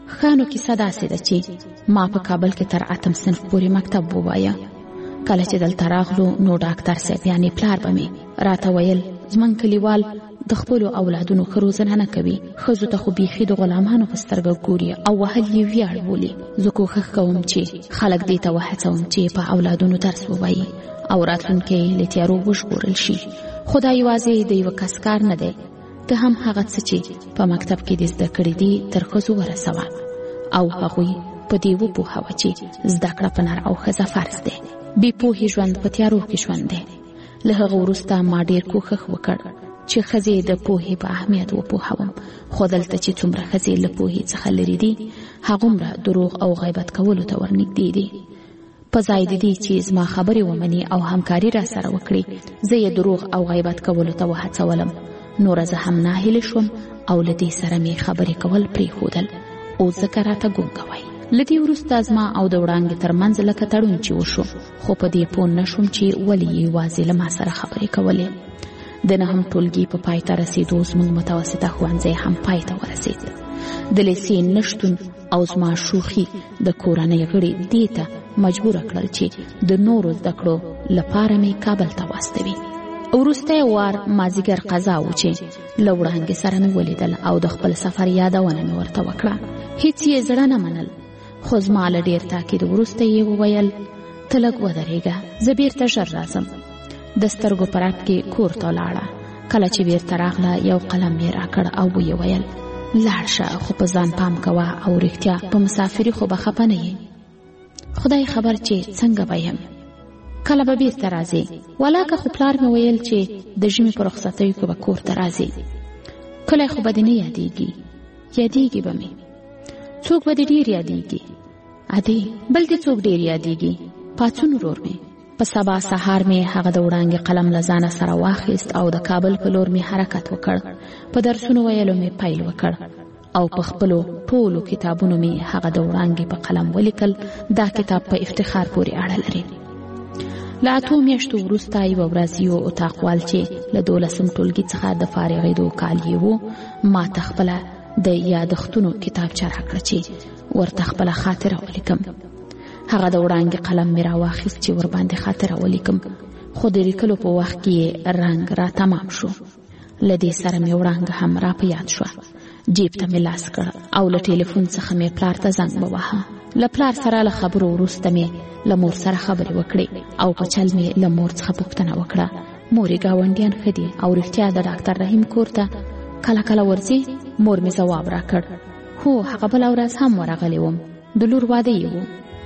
خانو کیسه داسې ده چې ما په کابل کې تر 8م صنف پورې مکتب ووایا. کله چې دلته راغلو نو ډاکټر صاحب یعنی پلار به مې راته ویل زمونږ کلیوال د خپلو اولادونو ښه روزنه نه کوي، ښځو ته خو بیخي د غلامانو په سترګه ګوري او وهل یې ویاړ بولي. زه کوښښ کوم چې خلک دې ته وهڅوم چې په اولادونو درس ووایي او راتلونکی له تیارو وژغورل شي. خو دا یوازې د یوه کس کار نه دی، ته هم هغه څه چې په مکتب کې دې زده کړي دي تر ښځو ورسوه او هغوی په دې وپوهوه چې زده کړه په نر او ښځه فرض دی. بې پوهې ژوند په تیارو کې ژوند دی. له هغه وروسته ما ډېر کوښښ وکړ چې ښځې د پوهې په اهمیت وپوهوم، خو دلته چې څومره ښځې له پوهې څخه لرې دي هغومره دروغ او غیبت کولو ته ورنږدې دي. په ځای د دې چې زما خبرې ومني او همکاري را سره وکړي، زه یې دروغ او غیبت کولو ته وهڅولم. نوره زه هم ناهیله شوم او له دې سره مې خبرې کول پرېښودل. اوس ځکه راته ګونګه وایي. له دې وروسته زما او د وړانګې ترمنځ لکه تړون چې وشو، خو په دې پوه نه شوم چې ولې یې یوازې له ما سره خبرې کولې. د 9م ټولګي په پای ته رسېدو زموږ متوسطه ښوونځی هم پای ته ورسېد. د لیسې نشتون او زما شوخي د کورنۍ غړي دې ته مجبوره کړل چې د نورو زده کړو لپاره مې کابل ته واستوي. وروستی وار مازدیګر قضا و چې له وړانګې سره مې ولیدل او د خپل سفر یادونه مې ورته وکړه. هیڅ یې زړه نه منل، خو زما له ډېر تاکید وروسته یې وویل ته لږ ودرېږه، زه بیرته ژر راځم. د سترګو په رپ کې کور ته لاړه. کله چې بیرته راغله یو قلم یې راکړ او ویې ویل لاړ شه، خو په ځان پام کوه او رښتیا په مسافري خو به خفه نه یې. خدای خبر چې څنګه به یم، کله به بیرته راځې. ولاکه خو پلار مې ویل چې د ژمي په رخصتیو کې به کور ته راځې. کله خو به دې نه یادېږي، یادېږي به مې. څوک به دې ډېر یادېږي؟ ادې بل دې څوک ډېر یادېږي؟ پاڅون ورور مې. په سبا سهار مې هغه د وړانګې قلم له ځانه سره واخیست او د کابل په لور مې حرکت وکړ. په درسونو ویلو مې پیل وکړ او په خپلو ټولو کتابونو مې هغه د وړانګې په قلم ولیکل. دا کتاب په افتخار پورې اړه لري. له 8 میاشتو وروسته یوه ورځ یو اتاقوال چې له 12م ټولګي څخه د فارغېدو کال یې و ما ته خپله د یادښتونو کتابچه راکړه چې ورته خپله خاطره ولیکم. هغه د وړانګې قلم مې راواخیست چې ورباندې خاطره ولیکم، خو د لیکلو په وخت کې یې رنګ را تمام شو. له دې سره مې وړانګه هم را په یاد شوه. جیب ته مې لاس کړ او له ټلیفون څخه مې پلار ته زنګ وواهه. له پلار سره له خبرو وروسته مې له مور سره خبرې وکړې او په چل مې له مور څخه پوښتنه وکړه مورې ګاونډیان ښه دي او رښتیا د ډاکټر رحیم کور ته کله کله ورځې؟ مور مې ځواب راکړ هو، هغه بله ورځ هم ورغلی وم، د لور واده یې و.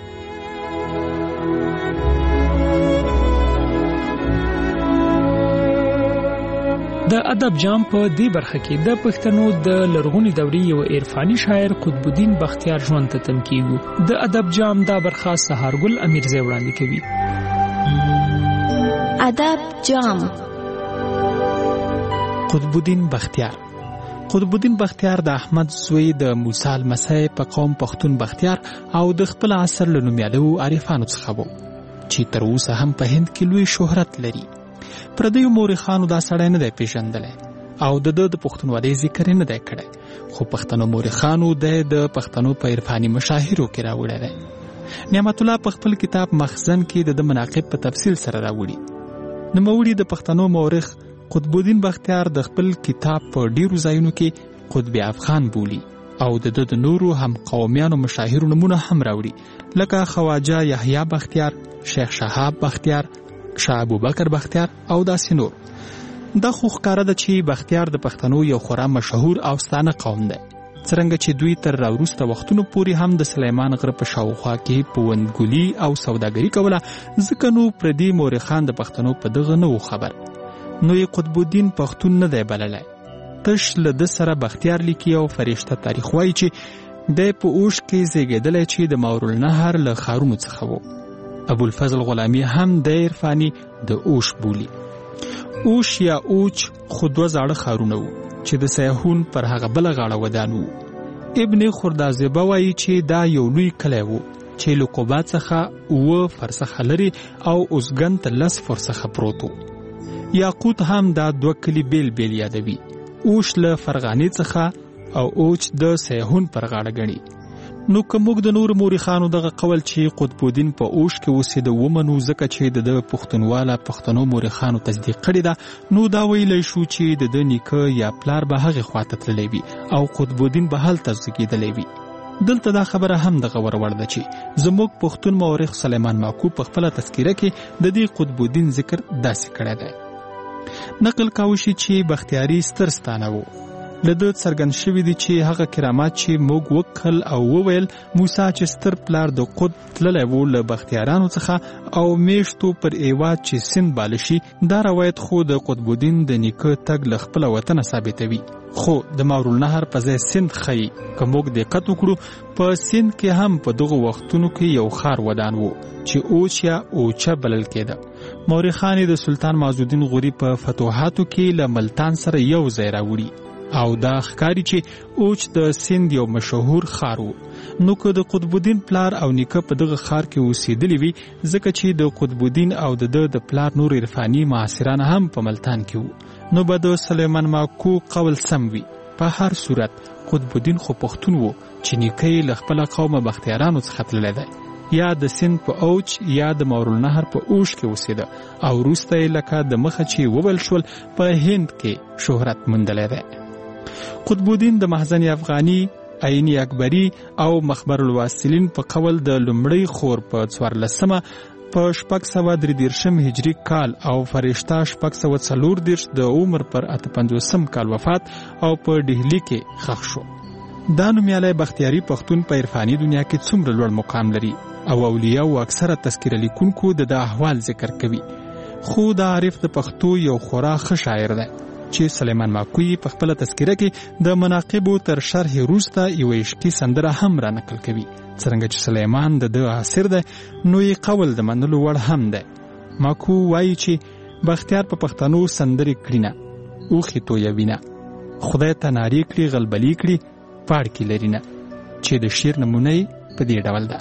د ادب جام په دې برخه کې د پښتنو د لرغونی دورې یو عرفاني شاعر قطب الدین بختیار ژوند ته تم کیږو. د ادب جام دا برخه سهارګل امیرزی وړاندې کوي. ادب جام. قطب الدین بختیار. قطب الدین بختیار د احمد زوی د موسی لمسی په قوم پښتون بختیار او د خپل عصر له نومیالو عارفانو څخه و چې تر اوسه هم په هند کې لوی شهرت لري. پردیو مورخانو دا سړی نه دی پیژندلی او د پښتونولۍ ذکر نه دی کړی، خو پښتنو مورخانو د پښتنو په عرفاني مشاهیرو کې راوړی دی. نعمت الله په خپل کتاب مخزن کې د مناقب په تفصیل سره راوړي. نوموړي د پښتنو مورخ قطب الدین بختیار د خپل کتاب په ډیرو ځایونو کې قطب افغان بولي او د نورو هم قومیانو مشاهیرو نمونه هم راوړي، لکه خواجه یحیی بختیار، شیخ شهاب بختیار، شاه ابوبکر بختیار او داسې نور. دا خو ښکاره ده چې بختیار د پښتنو یو خورا مشهور او ستانه قوم دی، څرنګه چې دوی تر راوروسته وختونو پورې هم د سلیمان غره په شاوخوا کې پوندګلي او سوداګري کوله، ځکه نو پردي مورخان د پښتنو په دغه نه و خبر. نو یې قطب الدین پښتون نه دی بللی، تش له ده سره بختیار لیکي او فرشته تاریخ وایي چې دی په اوښ کې زیږېدلی چې د ماورالنهر له ښارونو څخه و. ابوالفضل غلامی هم د عرفاني د اوش بولی. اوش یا اوچ خو 2 زاړه ښارونه وو چې د سیاحون پر هغه بله غاړه ودان وو. ابن خردازبه وایي چې دا یو لوی کلی وو چې له قبا څخه 9 فرسخه لري او اوزګن ته 10 فرسخه پروت وو. یاقوت هم دا 2 کلي بیل بیل یادوي. اوش له فرغانې څخه او اوچ د سیاحون پر غاړه ګڼي. نو که موږ د نور مورخانو دغه قول چې قطب الدین په اوش کې اوسېده ومنو ځکه چې د پښتونواله پښتنو مورخانو تصدیق کړې ده، نو دا ویلی شو چې د نیکه یا پلار به هغې خواته تللی وي او قطب الدین به هلته زیږېدلی وي. دلته دا خبره هم دغه ور ده چې زموږ پښتون مورخ سلیمان ماکو په خپله تذکیره کې د دې قطب الدین ذکر داسې کړی دی. نقل کاوه شي چې بختیاري ستر ستانه و. له ده څرګند شوي دي چې هغه کرامات چې موږ وکړل او وویل موسی چې ستر پلار د قطب تللی و له بختیارانو څخه او میشتو پر ایواد چې سند باله شي، دا روایت خو د قطب الدین د نیکه تګ له خپله وطنه ثابتوي. خو د ماورالنهر په ځای سند ښیي. که موږ دقت وکړو په سند کې هم په دغو وختونو کې یو ښار ودان و چې اوچ یا اوچه بلل کېده. مورخان د سلطان معزالدین غوري په فتوحاتو کې له ملتان سره یو ځای راوړي او دا ښکاري چې اوچ د سند یو مشهور ښار و. نو که د قطب الدین پلار او نیکه په دغه ښار کې اوسېدلی وي، ځکه چې د قطب الدین او د پلار نور عرفاني معاصران هم په ملتان کې وو، نو به د سلیمان ماکو قول سم وي. په هر صورت قطب الدین خو پښتون و چې نیکه یې له خپله قومه بختیارانو څخه تللی دی. یا د سند په اوچ یا د ماورالنهر په اوش کې اوسېده او وروسته یې لکه د مخه چې وویل شول په هند کې شهرت موندلی دی. قطب الدین د محزن افغاني، عیني اکبری او مخبر الواصلین په قول د لومړی خور په 14مه په 633 هجری کال او فرشته 640 د عمر پر 58 کال وفات او په ډهلی کې ښخ شو. دا نومیالی بختیاري پښتون په عرفاني دنیا کې څومره لوړ مقام لري او اولیاء او اکثره تذکره لیکونکو د احوال ذکر کوي. خو دا عارف د پښتو یو خورا ښه شاعر دی چې سلیمان ماکو په خپله تذکره کې د مناقبو تر شرح وروسته یو عشقي سندره هم را نقل کوي. څرنګه چې سلیمان د عاصر دی نو یې قول د منلو وړ هم دی. ماکو وایي چې بختیار په پښتنو سندرې کړي نه، اوښې تویوي نه، خدای ته نارې کړي غلبلي کړي پاړکي لري نه، چې د شعر نمونه یې په دې ډول ده: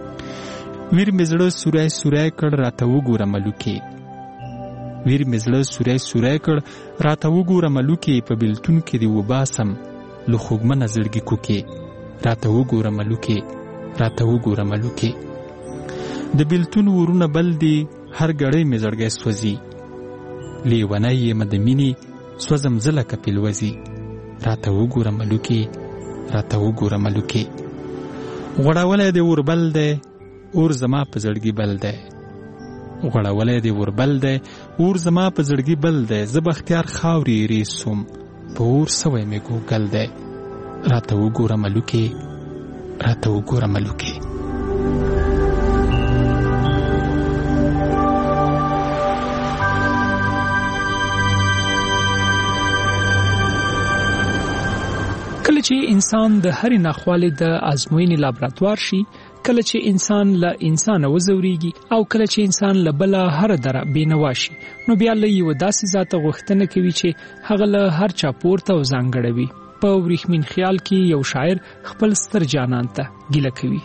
ویر مې زړه سوری سوری کړ راته وګوره ملوکې، ویر مې زړه سوری سوری کړ راته وګوره ملوکې، په بیلتون کې دې وباسم له خوږمنه زړګي کوکې، راته وګوره ملوکې، راته وګوره ملوکې. د بیلتون ورونه بل دي هر ګړی مې زړګی سوځي، لیونی یم د مینې سوځم زه لکه پیلوزي، راته وګوره ملوکې، راته وګوره ملوکې. غوړولی دې وربل دی اور زما په زړګي بل دی، غوړولی دې وربل دی اور زما په زړګي بل دی، زه بختیار خاورې ریز سوم په اور سوی مې ګوګل دی، راته وګوره ملوکې، راته وګوره ملوکې. کله چې انسان د هرې ناخوالې د ازموینې لابراتوار شي، کله چې انسان له انسانه وزوريږي او کله چې انسان له بله هر دره بینوا شي، نو بیا له یو داسې ذاته غوښتنه کوي چې هغه له هر چا پورته او ځانګړی وي. په وریښمین خیال کې یو شاعر خپل ستر جانان ته ګیله کوي: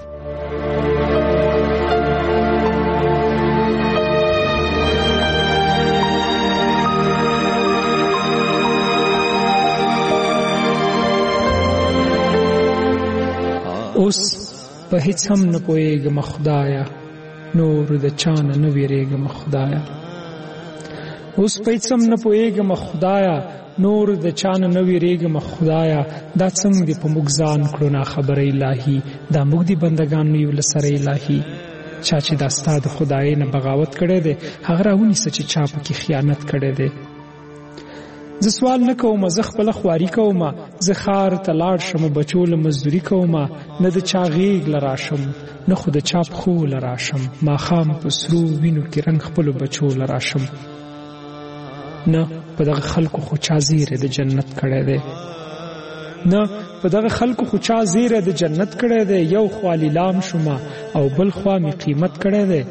اوس په هیڅ هم نه پوهېږم خدایا، نور د چا نه ویرېږم خدایا، اوس په هیڅ هم نه پوهېږم خدایا، نور د چا نه ویرېږم خدایا. دا څنګه دې په موږ ځان کړو ناخبره الهي، دا موږ دې بندګان یو له سره الهي. چا چې دا ستا د خدای نه بغاوت کړی دی، هغه راونیسه چې چا پکې خیانت کړی دی. زه سوال نه کوم، زه خپله خواري کوم، زه ښار ته لاړ شم بچو له مزدوري کوم، نه د چا غېږ له راشم نه خو د چا پښو له راشم، ماښام په سرو وینو کې رنګ خپلو بچو له راشم. نه په دغه خلکو خو چا زیری د جنت کړی دی، نه په دغه خلکو خو چا زیری د جنت کړی دی. یو خوا لیلام شومه او بل خوا مې قیمت کړی دی.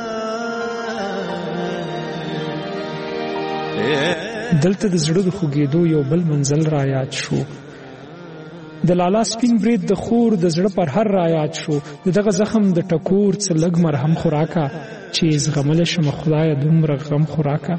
دلته د زړه د خوږېدو یو بل منزل را یاد شو، د لالا سپین برید د خور د زړه پر هر را یاد شو. د دغه زخم د ټکور څه لږ مرهم خوراکه، چې زغملی شم خدایه دومره غم خوراکه.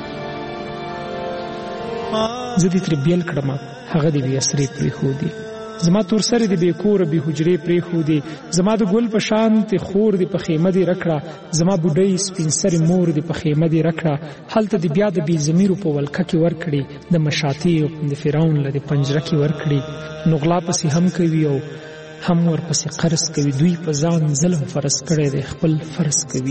زه دې ترې بیل کړم هغه دې بې اثرې پرېښودي، زما تور سره دی بې کوره بې حجرې پرېښودې، زما د ګل په شانتې خور دی په خیمه دې رکړه، زما بوډۍ سپین سرې مور دی په خیمه دې رکړه. هلته دې بیا د بې ضمیرو په ولکه کې ورکړې، د مشاتې د فرعون له د پنجره کې ورکړې. نو غلا پسې هم کوي او هم ورپسې قرض کوي، دوی په ځان ظلم فرض کړی دی، خپل فرض کوي.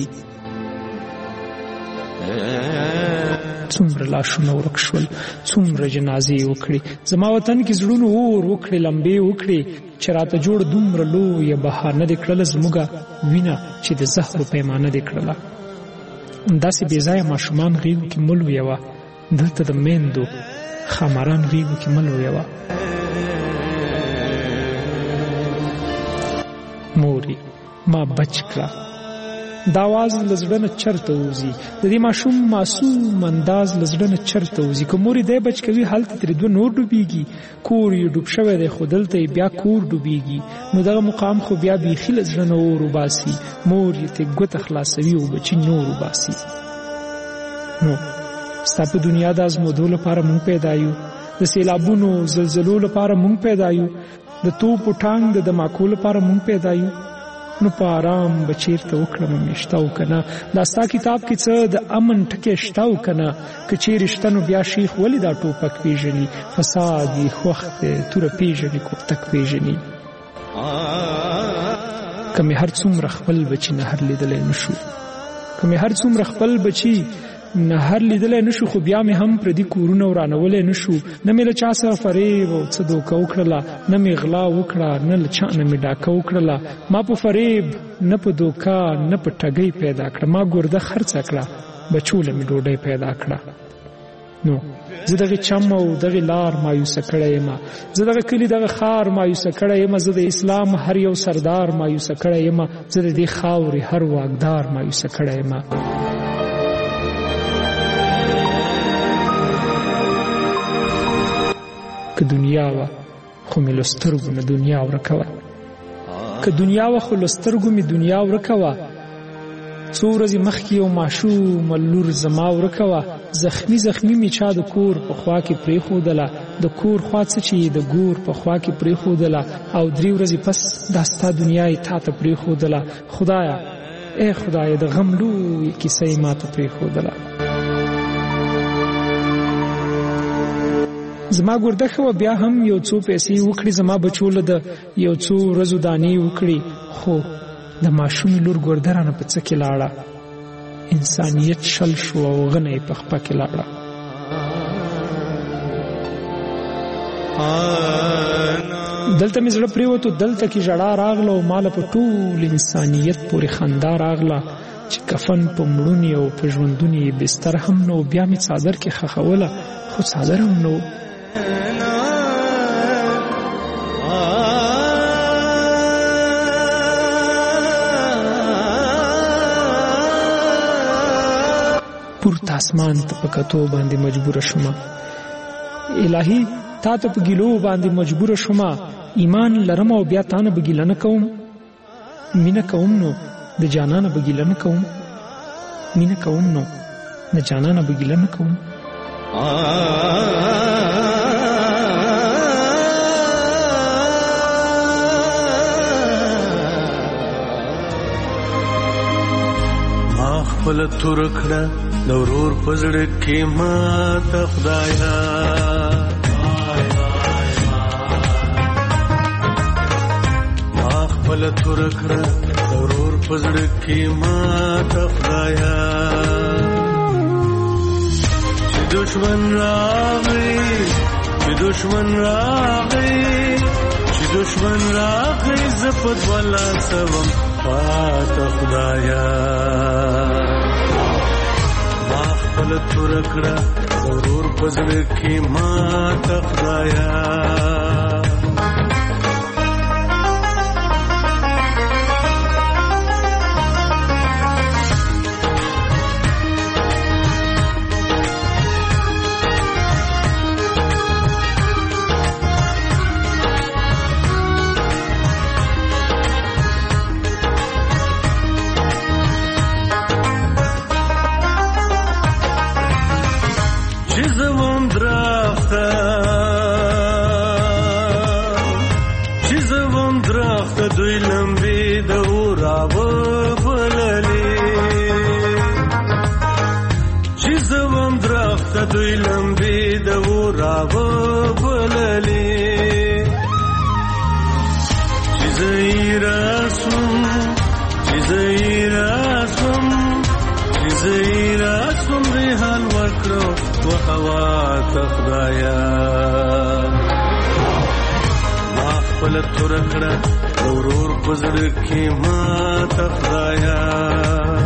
څومره لاشونه ورک شول، څومره جنازې وکړې، زما وطن کې زړونو اور وکړې، لمبې وکړې، چې راته جوړ دومره لویه بهانه دې کړله زموږه وینه چې د زهرو پیمانه دې کړله. داسې بې ځایه ماشومان غېږو کې مه لویوه، دلته د میندو خاماران غېږو کې مه لویوه. مورې ما بچ کړه، دا آواز له زړه نه چرته وځي، د دې ماشوم معصوم انداز له زړه نه چرته وځي. که مورې دی بچ کوي هلته ترې دوه نور ډوبېږي، کور یې ډوب شوی دی خو دلته یې بیا کور ډوبېږي، نو دغه مقام خو بیا بیخي له زړه نه اور وباسي، مور یې ترې ګوته خلاصوي او بچي نور وباسي. نو ستا په دنیا د ازمودو لپاره مونږ پیدا یو، د سیلابونو زلزلو لپاره مونږ پیدا یو، د توپو ټانک د دماکو لپاره مونږ پیدا یو. نو په آرام به چیرته وکړم میشته او که نه، دا ستا کتاب کې څه د امن ټکې شته او که نه، که چیرې شته نو بیا شیخ ولې دا ټوپک پیژني، فساد یې خوښ دی، توره پیژني کوتک پیژني. که مې هر څومره خپل بچي نهر لیدلی نشو، که مې هر څومره خپل بچي نهر لیدلی نشو، خو بیا مې هم پردي کورونه ورانولی نشو، نه مې له چا سره فریب او څه دوکه وکړله، نه مې غلا وکړه، نه له چا نه مې ډاکه وکړله. ما په فریب نه په دوکه نه په ټګۍ پیدا کړه، ما ګرده خرڅه کړه، بچو له مې ډوډۍ پیدا کړه. نو زه دغې چم او دغې لار مایوسه کړی یم، زه دغه کلي دغه ښار مایوسه کړی یم، زه د اسلام هر یو سردار مایوسه کړی یم، زه د دې خاورې هر واکدار مایوسه کړی یم. که دنیا وه خو مې له سترګو نه دنیا ورکه وه، که دنیا وه خو له سترګو مې دنیا ورکه وه. څو ورځې مخکې یو ماشومه لور زما ورکه وه، زخمي زخمي مې چا د کور په خوا کې پرېښودله، د کور خوا څه چې د ګور په خوا کې پرېښودله، او 3 ورځې پس دا ستا دنیا یې تا ته پرېښودله. خدایه ای خدایه د غم لویې کیسه یې ما ته پرېښودله. زما ګرده ښه وه بیا هم یو څو پیسې وکړي، زما بچو له د یو څو ورځو دانې وکړي، خو د ماشومې لور ګرده رانه په څه کې لاړه، انسانیت شل شو او غنه یې په خپه کې لاړه. دلته مې زړه پرېوتو، دلته کې ژړا راغله او ماله په ټول انسانیت پورې خندا راغله، چې کفن په مړونې او په ژوندونې بستر هم نو، بیا مې څادر کې خښوله خو څادر هم نو. پورته اسمان ته په کتو باندې مجبوره شومه، الهي تا ته په ګیلو باندې مجبوره شومه، ایمان لرم او بیا تا نه به ګیله نه کوم، مینه کوم نو د جانانه به ګیله نه کوم، مینه کوم نو د جانانه به ګیله نه کوم. ما خپل تور کړه د ورور په زړه کې ماته خدایا، ما خپل تور کړه د ورور په زړه کې ماته خدایا. دشمن راغی چې دشمن راغی چې دشمن راغی زپد ولا سوم پاته خدایا. ما خپل تور کړه ضرور پزړه کې ماته خدایا. کړو و هوا ته خدایا ما خپل تور کړه ورور په زړه کې ما ته خدایا